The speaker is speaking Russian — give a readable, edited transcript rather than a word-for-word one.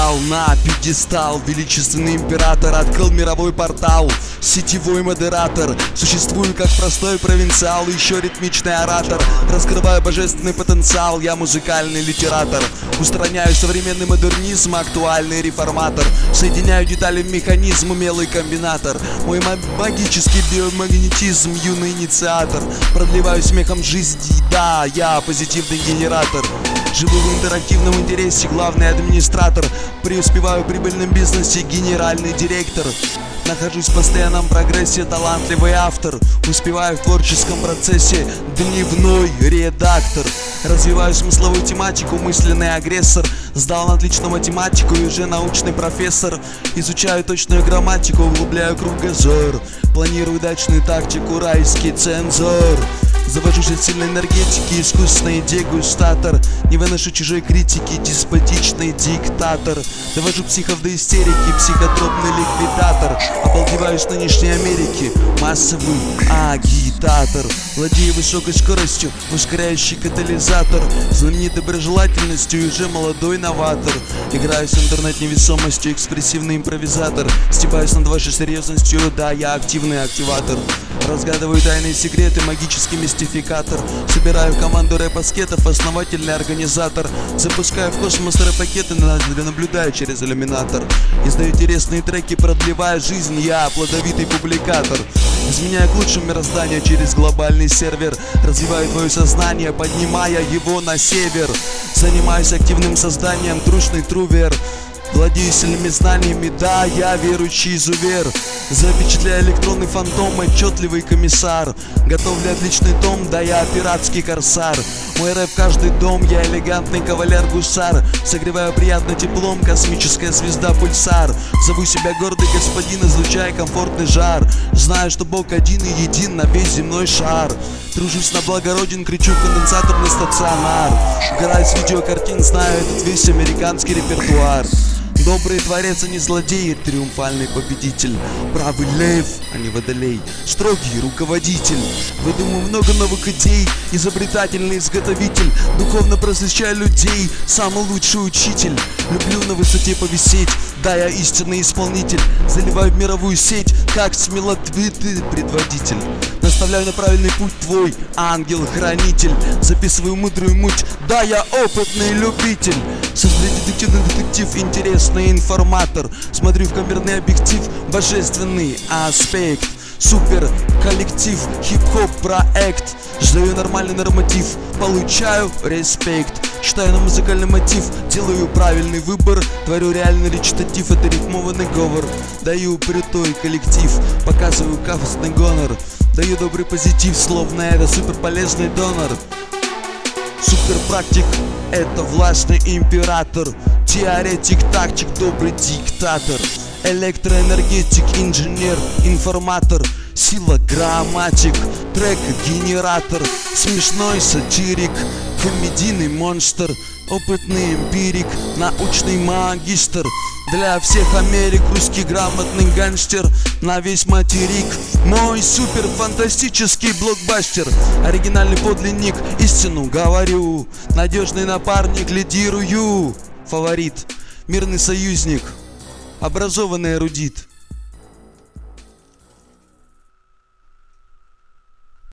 встал на пьедестал. Величественный император открыл мировой портал. Сетевой модератор, существую как простой провинциал, еще ритмичный оратор. Раскрываю божественный потенциал, я музыкальный литератор. Устраняю современный модернизм, актуальный реформатор. Соединяю детали в механизм, умелый комбинатор. Мой магический биомагнетизм, юный инициатор. Продлеваю смехом жизнь, да, я позитивный генератор. Живу в интерактивном интересе, главный администратор. Преуспеваю в прибыльном бизнесе, генеральный директор. Нахожусь в постоянном прогрессе, талантливый автор. Успеваю в творческом процессе, дневной редактор. Развиваю смысловую тематику, мысленный агрессор. Сдал на отлично математику и уже научный профессор. Изучаю точную грамматику, углубляю кругозор. Планирую дачную тактику, райский цензор. Завожусь от сильной энергетики, искусственный дегустатор. Не выношу чужой критики, деспотичный диктатор. Довожу психов до истерики, психотропный ликвидатор. Обалдеваю с нынешней Америки, массовый агитатор. Владею высокой скоростью, ускоряющий катализатор. Знаменит доброжелательностью и уже молодой новатор. Играю с интернет-невесомостью, экспрессивный импровизатор. Стебаюсь над вашей серьезностью, да, я активный активатор. Разгадываю тайные секреты, магический мистификатор. Собираю команду рэп-аскетов, основательный организатор. Запускаю в космос рэп-пакеты, наблюдаю через иллюминатор. Издаю интересные треки, продлевая жизнь, я плодовитый публикатор. Изменяю к лучшему мирозданию через глобальный сервер. Развиваю твое сознание, поднимая его на север. Занимаюсь активным созданием, трушный трувер. Владею сильными знаниями, да, я верующий изувер. Запечатляю электронный фантом, отчетливый комиссар. Готовлю отличный том, да, я пиратский корсар. Мой рэп каждый дом, я элегантный кавалер-гусар. Согреваю приятно теплом, космическая звезда пульсар. Зову себя гордый господин, излучая комфортный жар. Знаю, что Бог один и един на весь земной шар. Тружусь на благороден, кричу в конденсаторный стационар. Угораю с видеокартин, знаю этот весь американский репертуар. Добрый творец, а не злодей, триумфальный победитель. Правый лев, а не водолей, строгий руководитель. Выдумаю много новых идей, изобретательный изготовитель. Духовно просвещаю людей, самый лучший учитель. Люблю на высоте повисеть, да, я истинный исполнитель. Заливаю в мировую сеть, как смелотвитый предводитель. Наставляю на правильный путь твой, ангел-хранитель. Записываю мудрую муть, да, я опытный любитель. Создаю детективный детектив, интересный информатор. Смотрю в камерный объектив, божественный аспект. Супер коллектив, хип-хоп проект. Ждаю нормальный норматив, получаю респект. Читаю на музыкальный мотив, делаю правильный выбор. Творю реальный речитатив, это рифмованный говор. Даю крутой коллектив, показываю кафосный гонор. Даю добрый позитив, словно это суперполезный донор. Суперпрактик, это властный император. Теоретик, тактик, добрый диктатор. Электроэнергетик, инженер, информатор. Сила, грамматик, трек, генератор. Смешной сатирик, комедийный монстр. Опытный эмпирик, научный магистр. Для всех Америк, русский грамотный гангстер. На весь материк мой супер фантастический блокбастер. Оригинальный подлинник, истину говорю. Надежный напарник, лидирую. Фаворит, мирный союзник, образованный эрудит.